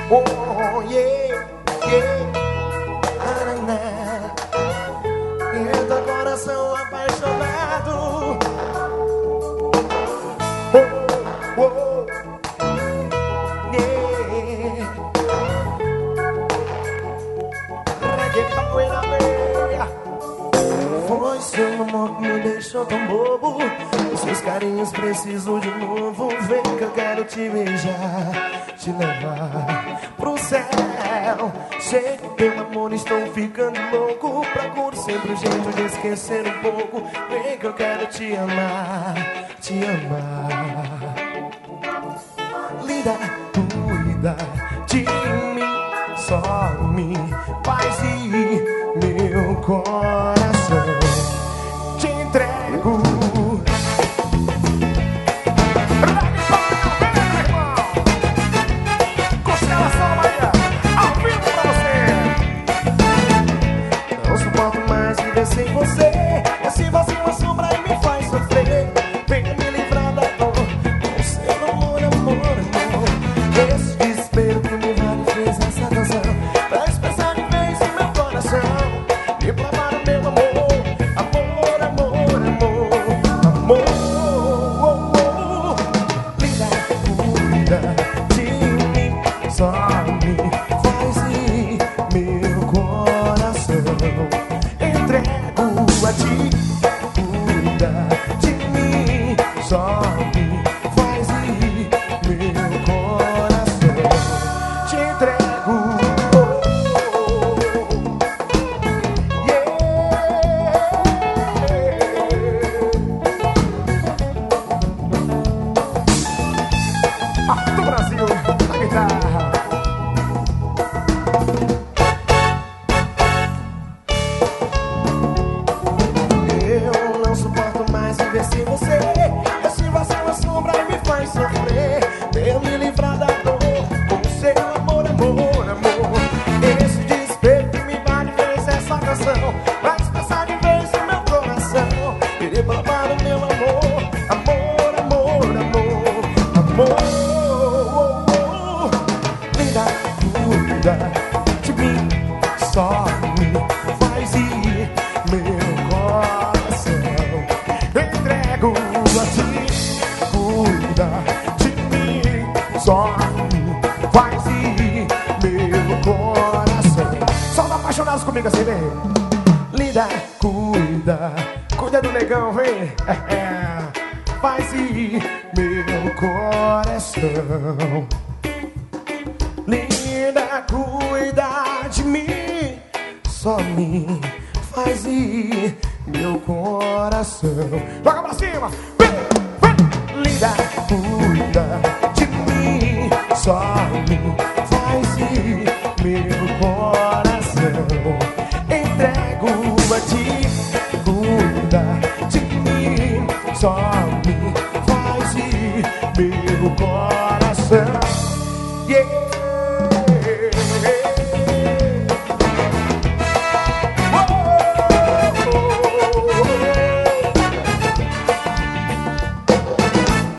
Oh, yeah, yeah. Araná. E teu coração apaixonado. Oh, oh, yeah. Reggaeton na meia. Foi seu amor que me deixou tão bobo. Os seus carinhos preciso de novo. Vem que eu quero te beijar, te levar pro céu. Sei que pelo amor estou ficando louco. Procuro sempre um jeito de esquecer um pouco. Vem que eu quero te amar, te amar. Linda, cuida de mim, só me faz ir. Meu coração te entrego. Constelação Bahia, ao vivo pra você. Não suporto mais viver sem você. Esse vazio é sombra e me faz sofrer. Venha me livrar da dor com seu amor, amor, amor. Esse desespero que me vale fez essa canção pra expressar de vez o meu coração. E provar o meu amor, amor, amor, amor, amor. Linda, cuida de mim, só me faz ir. Meu coração entrego a ti. Cuida de mim, só me faz ir. Meu coração te entrego. Do Brasil, na guitarra. Eu não suporto mais viver sem você. Esse vazio é sombra e me faz sofrer. Venha me livrar da dor com seu amor, amor, amor. Esse desespero que me vale fez essa canção pra expressar de vez o meu coração. Querer provar o meu amor, amor, amor, amor, amor. Linda, cuida de mim, só me faz ir. Meu coração entrego a ti. Cuida de mim, só me faz ir. Meu coração. Só os apaixonados comigo assim, vem. Linda, cuida do negão, vem. Faz ir meu coração. Linda, cuida de mim, só me faz ir meu coração. Joga pra cima, vem, vem. Linda, cuida de mim, só me faz ir meu coração. Entrego a ti. Cuida de mim, só me faz ir meu coração. Yeah.